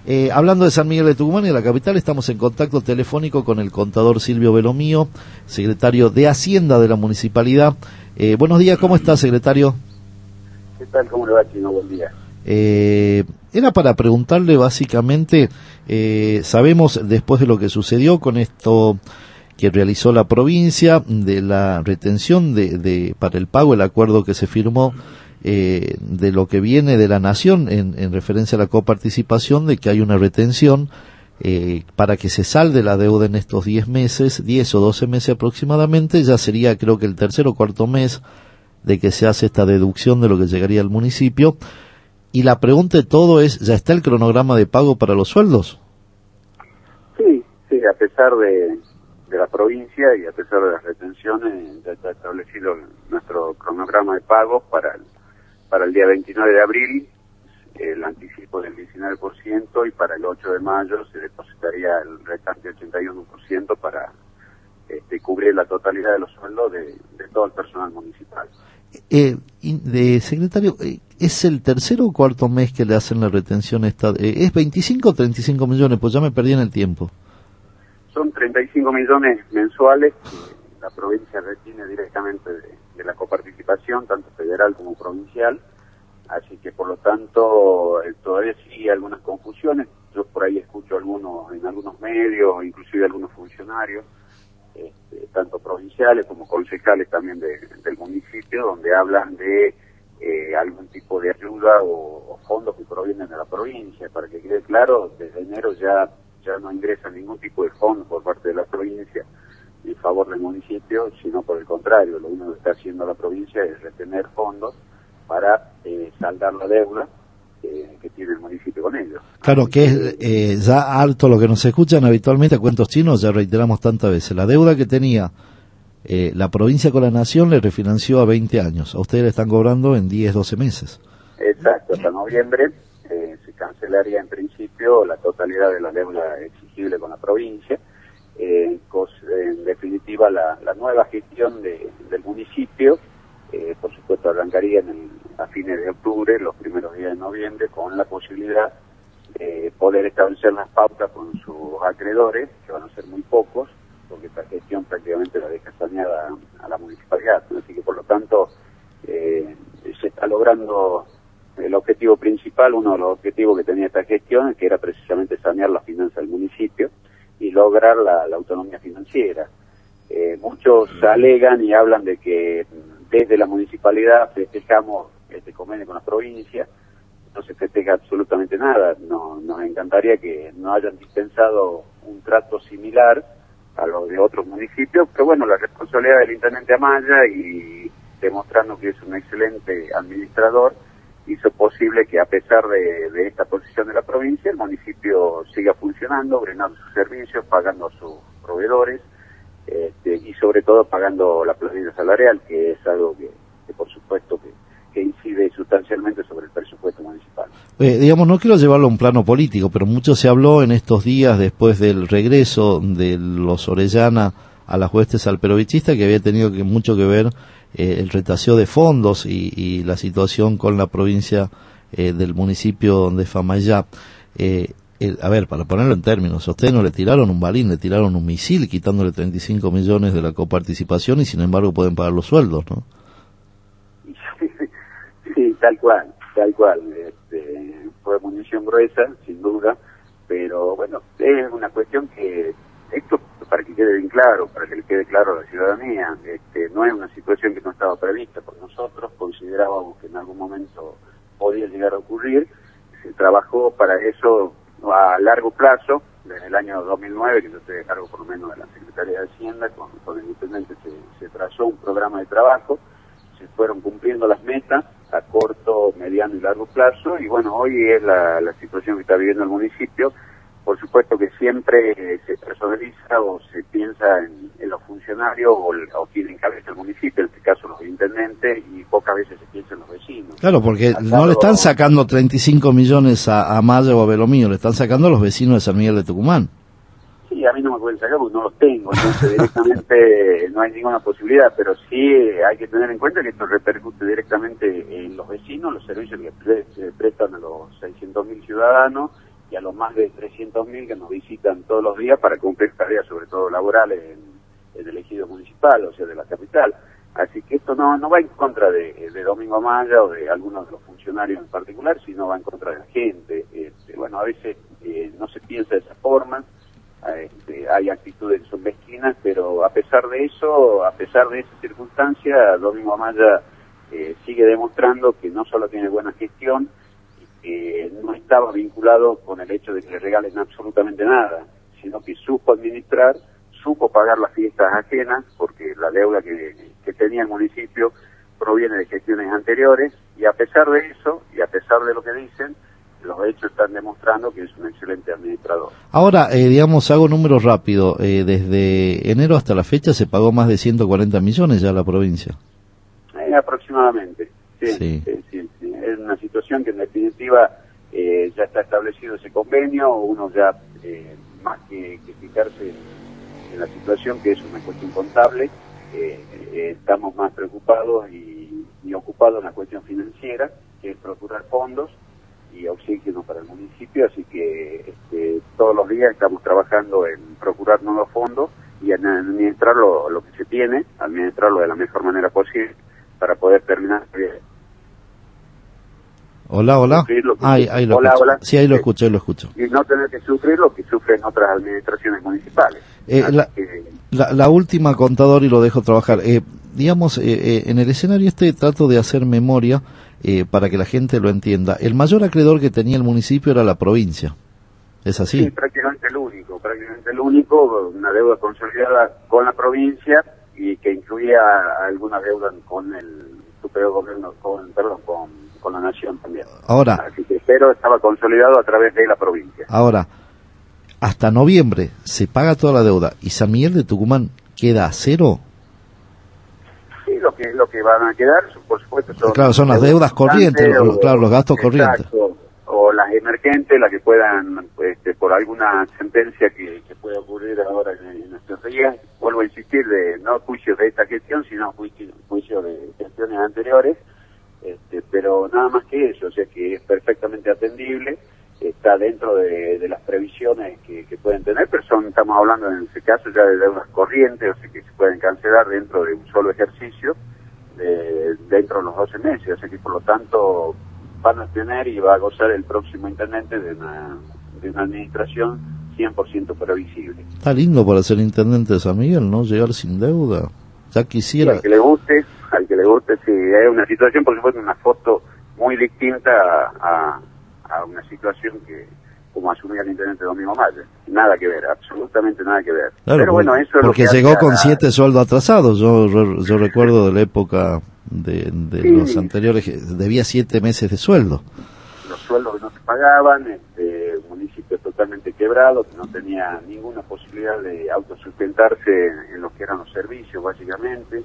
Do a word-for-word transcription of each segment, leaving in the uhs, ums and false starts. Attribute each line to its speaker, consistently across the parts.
Speaker 1: Eh, hablando de San Miguel de Tucumán y de la capital, estamos en contacto telefónico con el contador Silvio Belomío, secretario de Hacienda de la Municipalidad. Eh, buenos días, ¿cómo está, secretario?
Speaker 2: ¿Qué tal? ¿Cómo le va, Chino? Buen día.
Speaker 1: Eh, era para preguntarle básicamente, eh, sabemos después de lo que sucedió con esto que realizó la provincia, de la retención de, de para el pago, el acuerdo que se firmó eh, de lo que viene de la Nación en, en referencia a la coparticipación, de que hay una retención eh, para que se salde la deuda en estos diez meses, diez o doce meses aproximadamente, ya sería creo que el tercer o cuarto mes de que se hace esta deducción de lo que llegaría al municipio. Y la pregunta de todo es, ¿ya está el cronograma de pago para los sueldos?
Speaker 2: Sí, sí, a pesar de, de la provincia y a pesar de las retenciones, ya está establecido nuestro cronograma de pagos para el, para el día veintinueve de abril, el anticipo del diecinueve por ciento, y para el ocho de mayo se depositaría el restante ochenta y uno por ciento para este, cubrir la totalidad de los sueldos de, de todo el personal municipal.
Speaker 1: Eh, de secretario, eh, ¿es el tercer o cuarto mes que le hacen la retención esta? Eh, ¿Es veinticinco o treinta y cinco millones? Pues ya me perdí en el tiempo.
Speaker 2: Son treinta y cinco millones mensuales que la provincia retiene directamente de, de la coparticipación, tanto federal como provincial, así que por lo tanto eh, todavía sí hay algunas confusiones. Yo por ahí escucho algunos en algunos medios, inclusive algunos funcionarios, Este, tanto provinciales como concejales también de, del municipio, donde hablan de eh, algún tipo de ayuda o, o fondos que provienen de la provincia. Para que quede claro, desde enero ya ya no ingresa ningún tipo de fondo por parte de la provincia en favor del municipio, sino por el contrario, lo único que está haciendo la provincia es retener fondos para eh, saldar la deuda eh, que tiene el municipio con ellos.
Speaker 1: Claro que es eh, ya alto lo que nos escuchan habitualmente a cuentos chinos, ya reiteramos tantas veces. La deuda que tenía eh, la provincia con la Nación le refinanció a veinte años. A ustedes le están cobrando en diez, doce meses.
Speaker 2: Exacto, hasta noviembre eh, se cancelaría en principio la totalidad de la deuda exigible con la provincia. Eh, cos, en definitiva, la, la nueva gestión de, del municipio, eh, por supuesto, arrancaría en el, a fines de octubre, los primeros días de noviembre, con la posibilidad de poder establecer las pautas con sus acreedores, que van a ser muy pocos, porque esta gestión prácticamente la deja saneada a la municipalidad. Así que, por lo tanto, eh, se está logrando el objetivo principal, uno de los objetivos que tenía esta gestión, que era precisamente sanear las finanzas del municipio y lograr la, la autonomía financiera. Eh, muchos alegan y hablan de que desde la municipalidad festejamos este convenio con la provincia. No se festeja absolutamente nada. No, nos encantaría que no hayan dispensado un trato similar a los de otros municipios, pero bueno, la responsabilidad del intendente Amaya, y demostrando que es un excelente administrador, hizo posible que a pesar de, de esta posición de la provincia, el municipio siga funcionando, brindando sus servicios, pagando a sus proveedores, este, y sobre todo pagando la planilla salarial, que es algo que, que por supuesto que, que incide sustancialmente sobre el presupuesto municipal.
Speaker 1: Eh, digamos, no quiero llevarlo a un plano político, pero mucho se habló en estos días después del regreso de los Orellana a las huestes alperovichistas, que había tenido que, mucho que ver eh, el retaseo de fondos y, y la situación con la provincia eh, del municipio de Famayá. Eh, el, a ver, para ponerlo en términos, a ustedes no le tiraron un balín, le tiraron un misil quitándole treinta y cinco millones de la coparticipación, y sin embargo pueden pagar los sueldos, ¿no?
Speaker 2: Sí, tal cual, tal cual. Este, fue munición gruesa, sin duda, pero bueno, es una cuestión que, esto para que quede bien claro, para que le quede claro a la ciudadanía, este, no es una situación que no estaba prevista por nosotros, considerábamos que en algún momento podía llegar a ocurrir, se trabajó para eso a largo plazo, desde el año dos mil nueve, que yo estoy a cargo por lo menos de la Secretaría de Hacienda, con, con el intendente se, se trazó un programa de trabajo, se fueron cumpliendo las metas a corto, mediano y largo plazo, y bueno, hoy es la, la situación que está viviendo el municipio. Por supuesto que siempre eh, se personaliza o se piensa en, en los funcionarios o, o quien encabeza el municipio, en este caso los intendentes, y pocas veces se piensa en los vecinos.
Speaker 1: Claro, porque
Speaker 2: Acá
Speaker 1: no le están
Speaker 2: lo...
Speaker 1: sacando treinta y cinco millones a, a Maya o a Belomío, le están sacando a los vecinos de San Miguel de Tucumán.
Speaker 2: Sí, a mí no me pueden sacar porque no los tengo, entonces directamente no hay ninguna posibilidad, pero sí hay que tener en cuenta que esto repercute directamente en los vecinos, los servicios que pre- se prestan a los seiscientos mil ciudadanos, y a los más de trescientos mil que nos visitan todos los días para cumplir tareas, sobre todo laborales, en, en el ejido municipal, o sea, de la capital. Así que esto no no va en contra de, de Domingo Amaya o de algunos de los funcionarios en particular, sino va en contra de la gente. Este, bueno, a veces eh, no se piensa de esa forma, este, hay actitudes que son mezquinas, pero a pesar de eso, a pesar de esa circunstancia, Domingo Amaya eh, sigue demostrando que no solo tiene buena gestión, que no estaba vinculado con el hecho de que le regalen absolutamente nada, sino que supo administrar, supo pagar las fiestas ajenas, porque la deuda que, que tenía el municipio proviene de gestiones anteriores, y a pesar de eso, y a pesar de lo que dicen, los hechos están demostrando que es un excelente administrador.
Speaker 1: Ahora, eh, digamos, hago números rápido, eh, desde enero hasta la fecha se pagó más de ciento cuarenta millones ya a la provincia.
Speaker 2: Eh, aproximadamente, sí,
Speaker 1: sí.
Speaker 2: Sí, sí, sí. Es una situación que en definitiva eh, ya está establecido ese convenio, uno ya, eh, más que, que fijarse en, en la situación, que es una cuestión contable, eh, eh, estamos más preocupados y, y ocupados en la cuestión financiera, que es procurar fondos y oxígeno para el municipio, así que este, todos los días estamos trabajando en procurar nuevos fondos y en administrar lo, lo que se tiene, administrarlo de la mejor manera posible para poder terminar bien.
Speaker 1: Hola, hola. Ahí, ahí lo
Speaker 2: hola,
Speaker 1: escucho.
Speaker 2: hola.
Speaker 1: Sí, ahí lo escucho, ahí lo escucho.
Speaker 2: Y no tener que sufrir lo que sufren otras administraciones municipales.
Speaker 1: Eh, la, que... la, la última, contador, y lo dejo trabajar. Eh, digamos, eh, eh, en el escenario este trato de hacer memoria eh, para que la gente lo entienda. El mayor acreedor que tenía el municipio era la provincia. ¿Es así?
Speaker 2: Sí, prácticamente el único, prácticamente el único, una deuda consolidada con la provincia y que incluía alguna deuda con el superior gobierno, con, perdón, con, con la nación también.
Speaker 1: Ahora,
Speaker 2: así que, pero estaba consolidado a través de la provincia.
Speaker 1: Ahora, hasta noviembre se paga toda la deuda y San Miguel de Tucumán queda a cero.
Speaker 2: Sí, lo que lo que van a quedar, por supuesto, son,
Speaker 1: claro, son las deudas corrientes, o, claro, los gastos
Speaker 2: exacto,
Speaker 1: corrientes.
Speaker 2: O las emergentes, las que puedan, este, por alguna sentencia que, que pueda ocurrir ahora en, en nuestros días, vuelvo a insistir, de no juicio de esta gestión, sino juicio, juicio de gestiones anteriores, este, pero nada más que eso, o sea que es perfectamente atendible, está dentro de, de las previsiones que, que pueden tener, pero son, estamos hablando en este caso ya de deudas corrientes, o sea que se pueden cancelar dentro de un solo ejercicio, de, dentro de los doce meses, o sea que por lo tanto van a tener y va a gozar el próximo intendente de una, de una administración cien por ciento previsible.
Speaker 1: Está lindo para ser intendente de San Miguel, ¿no? Llegar sin deuda. Ya quisiera.
Speaker 2: Y al que le guste, al que le guste, sí, es una situación, por supuesto, una foto muy distinta a, a, a una situación que, como asumía el intendente Domingo Amaya. Nada que ver, absolutamente nada que ver.
Speaker 1: Claro,
Speaker 2: pero bueno, eso es
Speaker 1: porque
Speaker 2: lo que
Speaker 1: llegó con
Speaker 2: la...
Speaker 1: siete sueldos atrasados. Yo, yo, yo recuerdo de la época de, de sí. los anteriores, debía siete meses de sueldo.
Speaker 2: Los sueldos que no se pagaban, este, un municipio totalmente quebrado, que no tenía ninguna posibilidad de autosustentarse en lo que eran los servicios, básicamente.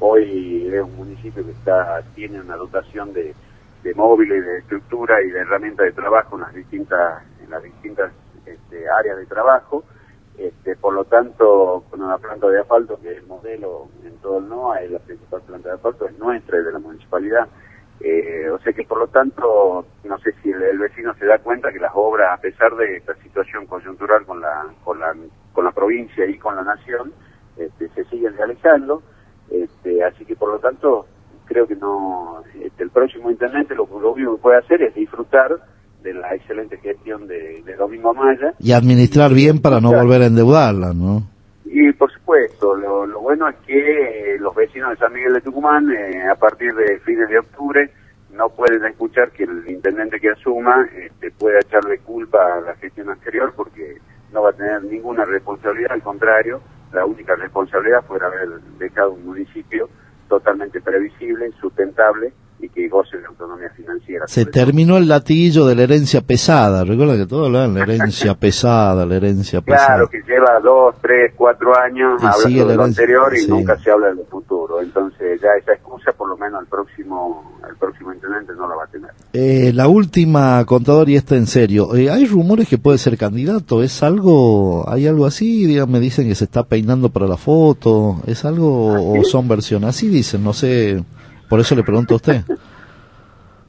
Speaker 2: Hoy es un municipio que está tiene una dotación de, de móviles, de estructura y de herramientas de trabajo en las distintas, en las distintas este, áreas de trabajo. Este, por lo tanto, con una planta de asfalto que es el modelo en todo el N O A, es la principal planta de asfalto, es nuestra, es de la municipalidad. Eh, o sea que por lo tanto, no sé si el, el vecino se da cuenta que las obras, a pesar de esta situación coyuntural con la, con la, con la provincia y con la nación, este, se siguen realizando. Este, así que por lo tanto, creo que no, este, el próximo intendente lo, lo único que puede hacer es disfrutar de la excelente gestión de, de Domingo Amaya.
Speaker 1: Y administrar bien para no volver a endeudarla, ¿no?
Speaker 2: Y por supuesto, lo, lo bueno es que eh, los vecinos de San Miguel de Tucumán, eh, a partir de fines de octubre, no pueden escuchar que el intendente que asuma este, pueda echarle culpa a la gestión anterior, porque no va a tener ninguna responsabilidad, al contrario, la única responsabilidad fue haber dejado un municipio totalmente previsible, sustentable y que goce de autonomía financiera.
Speaker 1: Se terminó el latiguillo de la herencia pesada. Recuerda que todos hablan de la herencia pesada, la herencia pesada.
Speaker 2: Claro, que lleva dos, tres, cuatro años y hablando de lo anterior y sí. Nunca se habla de lo futuro. Entonces ya esa excusa, por lo menos el próximo, el próximo intendente no la va a tener.
Speaker 1: Eh, la última, contador, y esta en serio. Eh, hay rumores que puede ser candidato. ¿Es algo, hay algo así? Digamos, me dicen que se está peinando para la foto. ¿Es algo o son versiones? Así dicen, no sé. Por eso le pregunto a usted.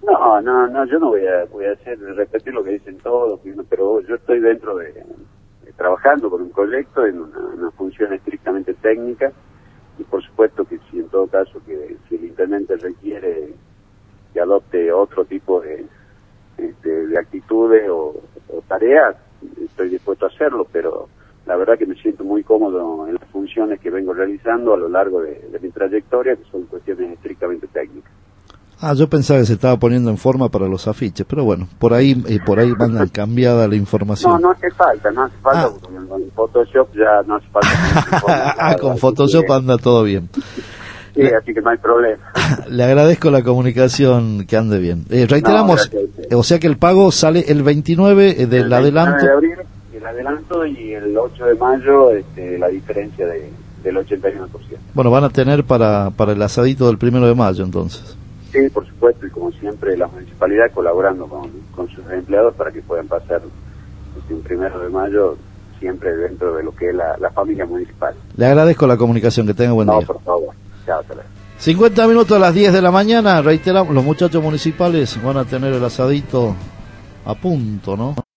Speaker 2: No, no, no, yo no voy a, voy a hacer, repetir lo que dicen todos, pero yo estoy dentro de, de trabajando con un proyecto en una, una función estrictamente técnica, y por supuesto que si en todo caso que si el intendente requiere que adopte otro tipo de, de, de actitudes o, o tareas, estoy dispuesto a hacerlo, pero la verdad que me siento muy cómodo en las funciones que vengo realizando a lo largo de, de mi trayectoria, que son cuestiones estrictamente técnicas.
Speaker 1: Ah, yo pensaba que se estaba poniendo en forma para los afiches, pero bueno, por ahí eh, por ahí mandan cambiada la información.
Speaker 2: No, no hace falta, no hace falta,
Speaker 1: ah.
Speaker 2: porque con Photoshop ya no hace falta.
Speaker 1: Ah, con Photoshop que... anda todo bien.
Speaker 2: Sí, Le... así que no hay problema.
Speaker 1: Le agradezco la comunicación, que ande bien. Eh, reiteramos, no, o sea que el pago sale el veintinueve del el adelanto.
Speaker 2: de abril, el adelanto, y el ocho de mayo este, la diferencia de, del ochenta y uno por ciento.
Speaker 1: Bueno, van a tener para, para el asadito del primero de mayo entonces.
Speaker 2: Sí, por supuesto, y como siempre la municipalidad colaborando con, con sus empleados para que puedan pasar este, un primero de mayo siempre dentro de lo que es la, la familia municipal.
Speaker 1: Le agradezco la comunicación, que tenga buen
Speaker 2: no,
Speaker 1: día.
Speaker 2: No, por favor. Chao, hasta luego.
Speaker 1: cincuenta minutos a las diez de la mañana, reiteramos, los muchachos municipales van a tener el asadito a punto, ¿no?